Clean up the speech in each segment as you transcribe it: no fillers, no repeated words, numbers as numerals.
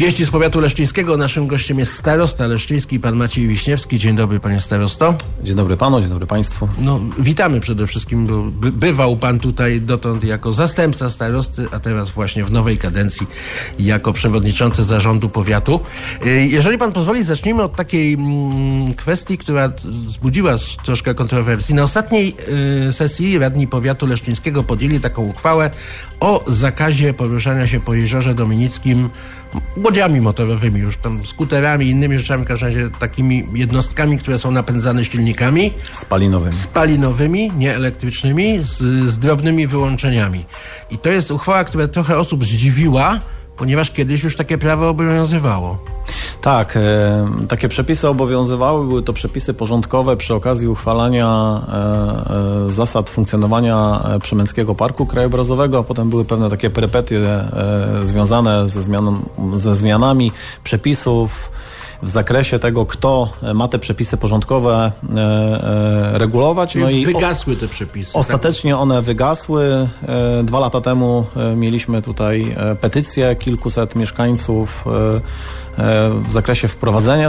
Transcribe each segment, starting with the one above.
Wieści z powiatu leszczyńskiego. Naszym gościem jest starosta leszczyński, pan Maciej Wiśniewski. Dzień dobry, panie starosto. Dzień dobry panu, dzień dobry państwu. No, witamy przede wszystkim, bo bywał pan tutaj dotąd jako zastępca starosty, a teraz właśnie w nowej kadencji jako przewodniczący zarządu powiatu. Jeżeli pan pozwoli, zacznijmy od takiej kwestii, która wzbudziła troszkę kontrowersji. Na ostatniej sesji radni powiatu leszczyńskiego podjęli taką uchwałę o zakazie poruszania się po jeziorze dominickim łodziami motorowymi, już tam skuterami, innymi rzeczami, w każdym razie takimi jednostkami, które są napędzane silnikami spalinowymi, nie elektrycznymi, z drobnymi wyłączeniami. I to jest uchwała, która trochę osób zdziwiła, ponieważ kiedyś już takie prawo obowiązywało. Tak, takie przepisy obowiązywały, były to przepisy porządkowe przy okazji uchwalania zasad funkcjonowania Przemęckiego Parku Krajobrazowego, a potem były pewne takie perypetie związane ze zmianami przepisów w zakresie tego, kto ma te przepisy porządkowe regulować. Czyli no i wygasły te przepisy. Ostatecznie one wygasły. 2 lata temu mieliśmy tutaj petycję kilkuset mieszkańców w zakresie wprowadzenia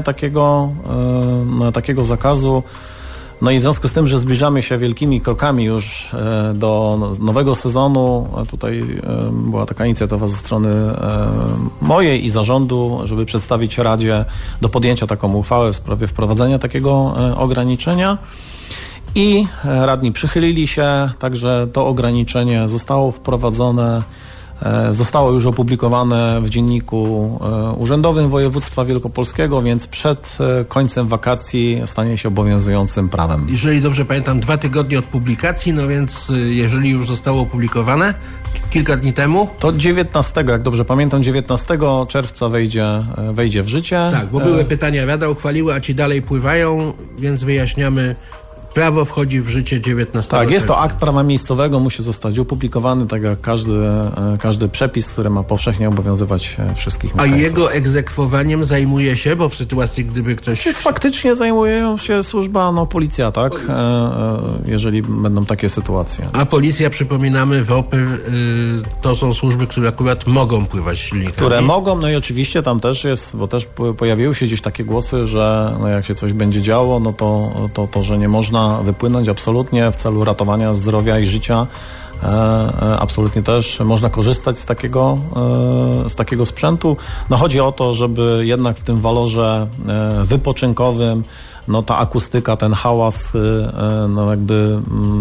takiego zakazu. No i w związku z tym, że zbliżamy się wielkimi krokami już do nowego sezonu, tutaj była taka inicjatywa ze strony mojej i zarządu, żeby przedstawić Radzie do podjęcia taką uchwałę w sprawie wprowadzenia takiego ograniczenia. I radni przychylili się, także to ograniczenie zostało wprowadzone. Zostało już opublikowane w Dzienniku Urzędowym Województwa Wielkopolskiego, więc przed końcem wakacji stanie się obowiązującym prawem. Jeżeli dobrze pamiętam, 2 tygodnie od publikacji, no więc jeżeli już zostało opublikowane kilka dni temu, to 19, jak dobrze pamiętam, 19 czerwca wejdzie w życie. Tak, bo były pytania, Rada uchwaliła, a ci dalej pływają, więc wyjaśniamy. Prawo wchodzi w życie 19 Tak, jest to akt prawa miejscowego, musi zostać opublikowany, tak jak każdy przepis, który ma powszechnie obowiązywać wszystkich mieszkańców. A jego egzekwowaniem zajmuje się, bo w sytuacji, gdyby ktoś... Faktycznie zajmuje się służba, policja, tak? Jeżeli będą takie sytuacje. A policja, przypominamy, WOPR, to są służby, które akurat mogą pływać silnikami. Które mogą, no i oczywiście tam też jest, bo też pojawiły się gdzieś takie głosy, że jak się coś będzie działo, no to że nie można wypłynąć absolutnie w celu ratowania zdrowia i życia. Absolutnie też można korzystać z takiego sprzętu. No chodzi o to, żeby jednak w tym walorze wypoczynkowym ta akustyka, ten hałas jakby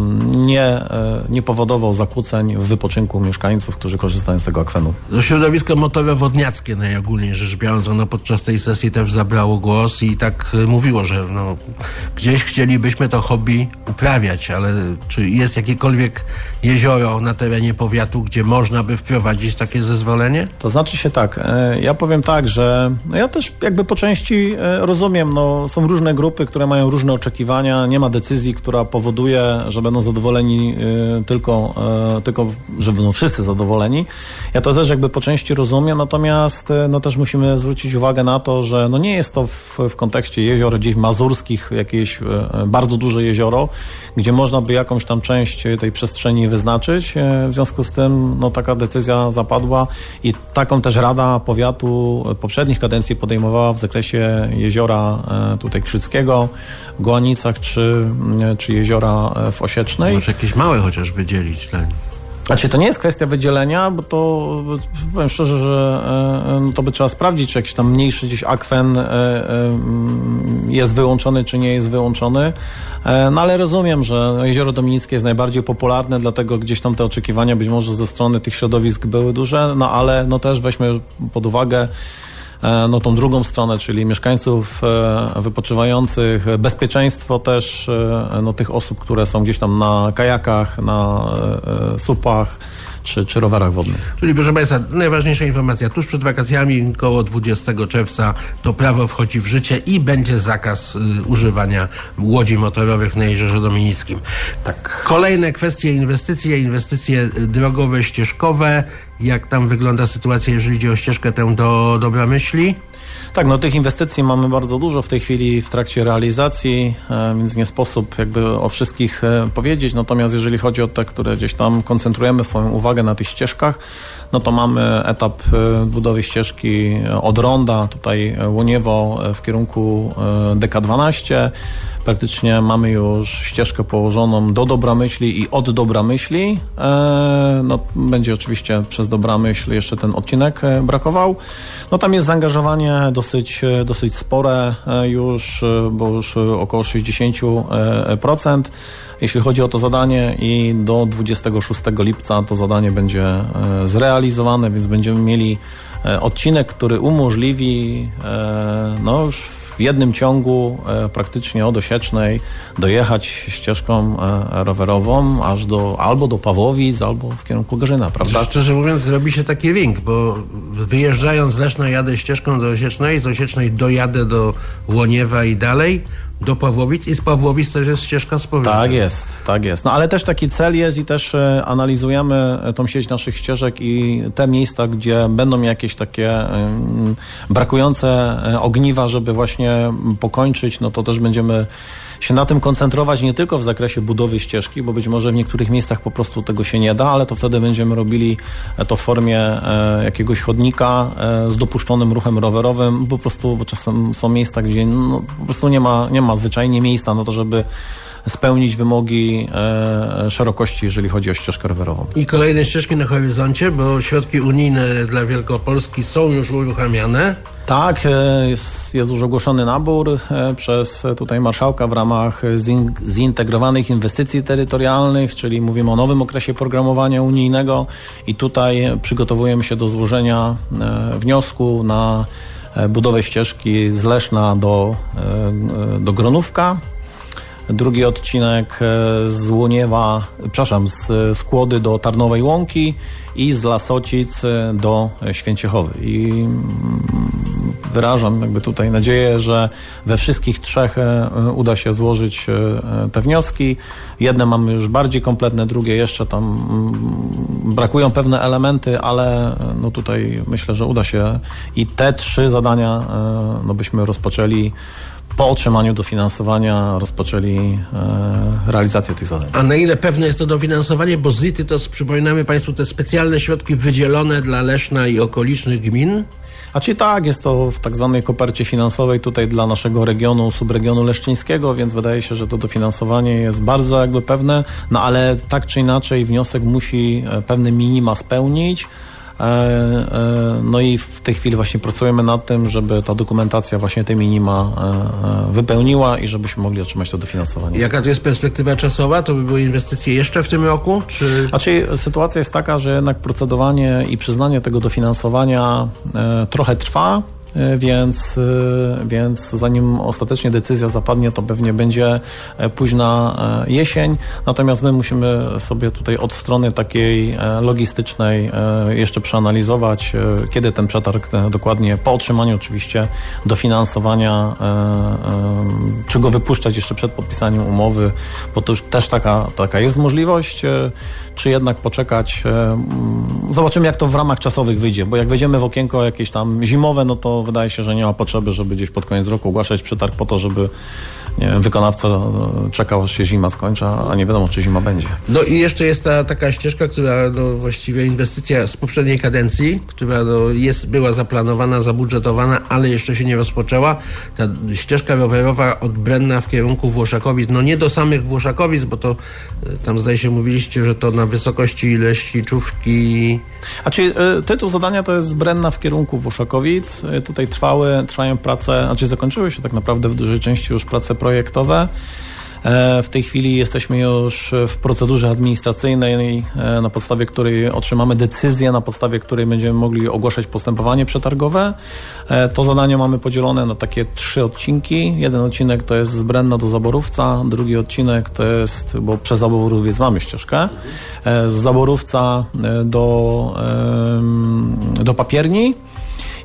nie powodował zakłóceń w wypoczynku mieszkańców, którzy korzystają z tego akwenu. Środowisko motorowo-wodniackie najogólniej rzecz biorąc, ono podczas tej sesji też zabrało głos i tak mówiło, że gdzieś chcielibyśmy to hobby uprawiać, ale czy jest jakiekolwiek jezioro na terenie powiatu, gdzie można by wprowadzić takie zezwolenie? To znaczy się tak, ja powiem tak, że ja też jakby po części rozumiem, są różne grupy, które mają różne oczekiwania, nie ma decyzji, która powoduje, że będą zadowoleni tylko że będą wszyscy zadowoleni. Ja to też jakby po części rozumiem, natomiast też musimy zwrócić uwagę na to, że nie jest to w kontekście jezior gdzieś mazurskich jakieś bardzo duże jezioro, gdzie można by jakąś tam część tej przestrzeni wyznaczyć. W związku z tym taka decyzja zapadła i taką też Rada Powiatu poprzednich kadencji podejmowała w zakresie jeziora tutaj Krzyckiego, w Gołanicach czy jeziora w Osiecznej. Może jakieś małe chociaż wydzielić dla nich. Znaczy, to nie jest kwestia wydzielenia, bo to powiem szczerze, że to by trzeba sprawdzić, czy jakiś tam mniejszy gdzieś akwen jest wyłączony, czy nie jest wyłączony. Ale rozumiem, że jezioro dominickie jest najbardziej popularne, dlatego gdzieś tam te oczekiwania być może ze strony tych środowisk były duże, ale też weźmy pod uwagę tą drugą stronę, czyli mieszkańców wypoczywających, bezpieczeństwo też tych osób, które są gdzieś tam na kajakach, na supach czy rowerach wodnych. Czyli proszę Państwa, najważniejsza informacja, tuż przed wakacjami, koło 20 czerwca to prawo wchodzi w życie i będzie zakaz używania łodzi motorowych na Jeziorze Dominickim. Tak. Kolejne kwestie, inwestycje drogowe, ścieżkowe. Jak tam wygląda sytuacja, jeżeli idzie o ścieżkę tę do Dobramyśli? Tak, no tych inwestycji mamy bardzo dużo w tej chwili w trakcie realizacji, więc nie sposób jakby o wszystkich powiedzieć, natomiast jeżeli chodzi o te, które gdzieś tam koncentrujemy swoją uwagę na tych ścieżkach, no to mamy etap budowy ścieżki od Ronda, tutaj Łoniewo w kierunku DK12. Praktycznie mamy już ścieżkę położoną do Dobramyśli i od Dobramyśli. No, będzie oczywiście przez Dobramyśl jeszcze ten odcinek brakował. No tam jest zaangażowanie dosyć spore już, bo już około 60%. Jeśli chodzi o to zadanie i do 26 lipca to zadanie będzie zrealizowane, więc będziemy mieli odcinek, który umożliwi no już w jednym ciągu praktycznie od Osiecznej dojechać ścieżką rowerową aż albo do Pawłowic, albo w kierunku Gorzyna, prawda? Szczerze mówiąc, robi się taki ring, bo wyjeżdżając z Leszna jadę ścieżką do Osiecznej, z Osiecznej dojadę do Łoniewa i dalej do Pawłowic i z Pawłowic też jest ścieżka z powrotem. Tak jest. No ale też taki cel jest i też analizujemy tą sieć naszych ścieżek i te miejsca, gdzie będą jakieś takie brakujące ogniwa, żeby właśnie pokończyć, no to też będziemy się na tym koncentrować nie tylko w zakresie budowy ścieżki, bo być może w niektórych miejscach po prostu tego się nie da, ale to wtedy będziemy robili to w formie jakiegoś chodnika z dopuszczonym ruchem rowerowym, po prostu, bo czasem są miejsca, gdzie no, po prostu nie ma zwyczajnie miejsca na to, żeby spełnić wymogi szerokości, jeżeli chodzi o ścieżkę rowerową. I kolejne ścieżki na horyzoncie, bo środki unijne dla Wielkopolski są już uruchamiane. Tak, jest już ogłoszony nabór przez tutaj marszałka w ramach zintegrowanych inwestycji terytorialnych, czyli mówimy o nowym okresie programowania unijnego i tutaj przygotowujemy się do złożenia wniosku na budowę ścieżki z Leszna do Gronówka. Drugi odcinek z Łoniewa, z Kłody do Tarnowej Łąki i z Lasocic do Święciechowy. I wyrażam jakby tutaj nadzieję, że we wszystkich trzech uda się złożyć te wnioski. Jedne mamy już bardziej kompletne, drugie jeszcze tam brakują pewne elementy, ale no tutaj myślę, że uda się i te trzy zadania no byśmy rozpoczęli po otrzymaniu dofinansowania, rozpoczęli realizację tych zadań. A na ile pewne jest to dofinansowanie? Bo ZIT-y to, przypominamy Państwu, te specjalne środki wydzielone dla Leszna i okolicznych gmin? A czyli tak, jest to w tak zwanej kopercie finansowej tutaj dla naszego regionu, subregionu leszczyńskiego, więc wydaje się, że to dofinansowanie jest bardzo jakby pewne, no ale tak czy inaczej wniosek musi pewne minima spełnić. No i w tej chwili właśnie pracujemy nad tym, żeby ta dokumentacja właśnie te minima wypełniła i żebyśmy mogli otrzymać to dofinansowanie. Jaka to jest perspektywa czasowa? To by były inwestycje jeszcze w tym roku? Czy... Znaczy, sytuacja jest taka, że jednak procedowanie i przyznanie tego dofinansowania trochę trwa. Więc zanim ostatecznie decyzja zapadnie, to pewnie będzie późna jesień. Natomiast my musimy sobie tutaj od strony takiej logistycznej jeszcze przeanalizować, kiedy ten przetarg dokładnie, po otrzymaniu oczywiście dofinansowania, czy go wypuszczać jeszcze przed podpisaniem umowy, bo to już też taka jest możliwość, czy jednak poczekać. Zobaczymy, jak to w ramach czasowych wyjdzie, bo jak wejdziemy w okienko jakieś tam zimowe, no to wydaje się, że nie ma potrzeby, żeby gdzieś pod koniec roku ogłaszać przetarg po to, żeby nie wiem, wykonawca czekał, aż się zima skończy, a nie wiadomo, czy zima będzie. No i jeszcze jest taka ścieżka, która właściwie inwestycja z poprzedniej kadencji, która była zaplanowana, zabudżetowana, ale jeszcze się nie rozpoczęła. Ta ścieżka rowerowa od Brenna w kierunku Włoszakowic, no nie do samych Włoszakowic, bo to tam zdaje się mówiliście, że to na wysokości Leśniczówki. A czyli tytuł zadania to jest z Brenna w kierunku Włoszakowic. Tutaj trwają prace, zakończyły się tak naprawdę w dużej części już prace projektowe. W tej chwili jesteśmy już w procedurze administracyjnej, na podstawie której otrzymamy decyzję, na podstawie której będziemy mogli ogłaszać postępowanie przetargowe. To zadanie mamy podzielone na takie 3 odcinki. Jeden odcinek to jest z Brenna do Zaborówca, drugi odcinek to jest, bo przez Zaborowiec mamy ścieżkę, z Zaborówca do Papierni.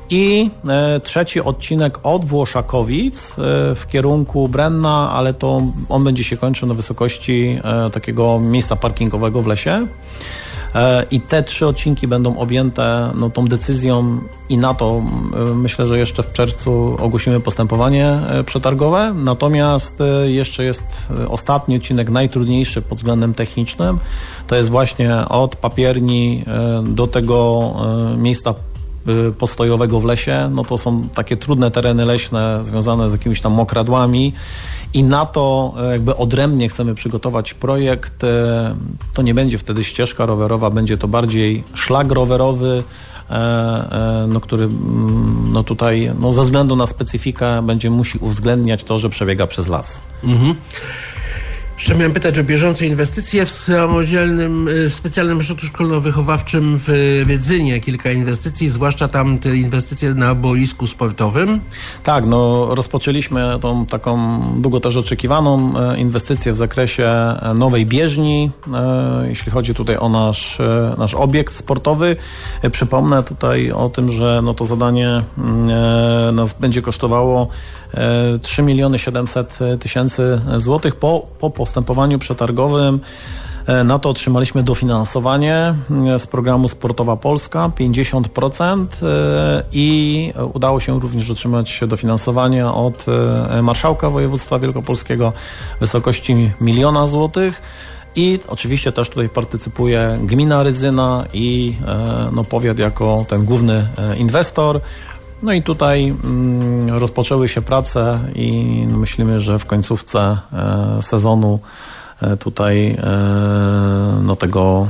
I trzeci odcinek od Włoszakowic w kierunku Brenna, ale to on będzie się kończył na wysokości takiego miejsca parkingowego w lesie. I te 3 odcinki będą objęte tą decyzją i na to myślę, że jeszcze w czerwcu ogłosimy postępowanie przetargowe. Natomiast jeszcze jest ostatni odcinek, najtrudniejszy pod względem technicznym. To jest właśnie od Papierni do tego miejsca postojowego w lesie. No to są takie trudne tereny leśne związane z jakimiś tam mokradłami i na to jakby odrębnie chcemy przygotować projekt. To nie będzie wtedy ścieżka rowerowa, będzie to bardziej szlak rowerowy, który tutaj ze względu na specyfikę musi uwzględniać to, że przebiega przez las. Mhm. Jeszcze miałem pytać o bieżące inwestycje w specjalnym ośrodku szkolno-wychowawczym w Rydzynie. Kilka inwestycji, zwłaszcza tam te inwestycje na boisku sportowym. Tak, rozpoczęliśmy tą taką długo też oczekiwaną inwestycję w zakresie nowej bieżni, jeśli chodzi tutaj o nasz obiekt sportowy. Przypomnę tutaj o tym, że to zadanie nas będzie kosztowało 3 700 000 złotych. Po postępowaniu przetargowym na to otrzymaliśmy dofinansowanie z programu Sportowa Polska 50% i udało się również otrzymać dofinansowanie od marszałka województwa wielkopolskiego w wysokości 1 000 000 złotych. I oczywiście też tutaj partycypuje gmina Rydzyna i powiat jako ten główny inwestor. No i tutaj rozpoczęły się prace i myślimy, że w końcówce sezonu tutaj tego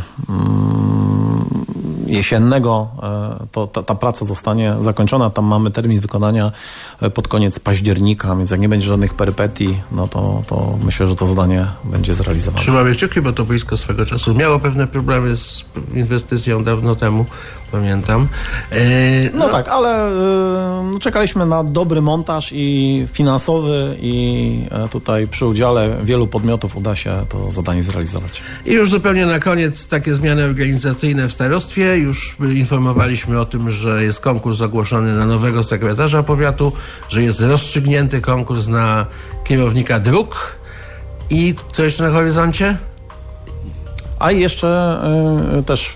jesiennego ta praca zostanie zakończona. Tam mamy termin wykonania pod koniec października, więc jak nie będzie żadnych perypetii, to myślę, że to zadanie będzie zrealizowane. Trzymamy kciuki, bo to boisko swego czasu miało pewne problemy z inwestycją dawno temu, pamiętam. Tak, ale czekaliśmy na dobry montaż i finansowy i tutaj przy udziale wielu podmiotów uda się to zadanie zrealizować. I już zupełnie na koniec takie zmiany organizacyjne w starostwie. Już informowaliśmy o tym, że jest konkurs ogłoszony na nowego sekretarza powiatu, że jest rozstrzygnięty konkurs na kierownika dróg. I co jeszcze na horyzoncie? A jeszcze też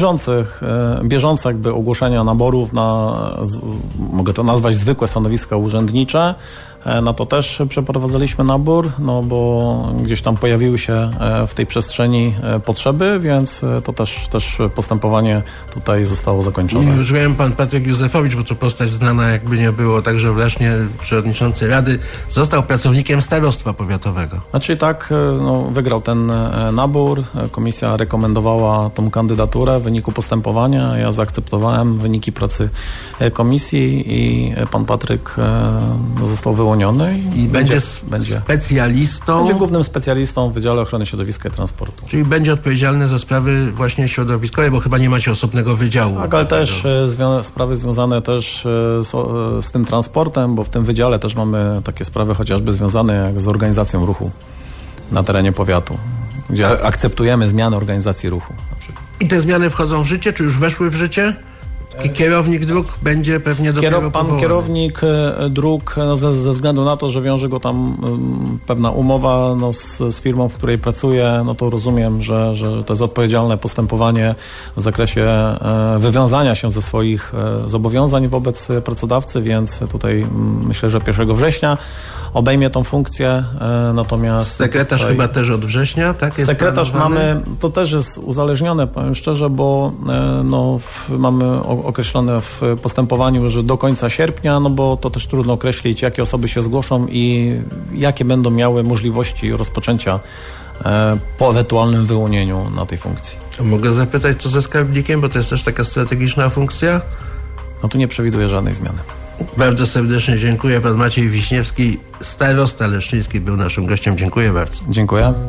bieżące jakby ogłoszenia naborów mogę to nazwać zwykłe stanowiska urzędnicze. Na to też przeprowadzaliśmy nabór, bo gdzieś tam pojawiły się w tej przestrzeni potrzeby, więc to też postępowanie tutaj zostało zakończone. Już wiem, pan Patryk Józefowicz, bo to postać znana jakby nie było, także w Lesznie przewodniczący Rady, został pracownikiem starostwa powiatowego. Znaczy tak, wygrał ten nabór, komisja rekomendowała tą kandydaturę w wyniku postępowania, ja zaakceptowałem wyniki pracy komisji i pan Patryk został wyłoniony. I będzie specjalistą? Będzie głównym specjalistą w Wydziale Ochrony Środowiska i Transportu. Czyli będzie odpowiedzialny za sprawy właśnie środowiskowe, bo chyba nie macie osobnego wydziału. Tak, ale też sprawy związane też z tym transportem, bo w tym wydziale też mamy takie sprawy chociażby związane jak z organizacją ruchu na terenie powiatu, gdzie akceptujemy zmiany organizacji ruchu. Na przykład. I te zmiany wchodzą w życie, czy już weszły w życie? Kierownik dróg będzie pewnie dopiero Pan kierownik dróg, ze względu na to, że wiąże go tam pewna umowa z firmą, w której pracuje, to rozumiem, że to jest odpowiedzialne postępowanie w zakresie wywiązania się ze swoich zobowiązań wobec pracodawcy, więc tutaj myślę, że 1 września obejmie tą funkcję, natomiast... Sekretarz chyba też od września, tak? Sekretarz mamy, to też jest uzależnione, powiem szczerze, bo mamy określone w postępowaniu, że do końca sierpnia, bo to też trudno określić, jakie osoby się zgłoszą i jakie będą miały możliwości rozpoczęcia po ewentualnym wyłonieniu na tej funkcji. Mogę zapytać, co ze skarbnikiem, bo to jest też taka strategiczna funkcja? Tu nie przewiduję żadnej zmiany. Bardzo serdecznie dziękuję. Pan Maciej Wiśniewski, starosta leszczyński, był naszym gościem. Dziękuję bardzo. Dziękuję.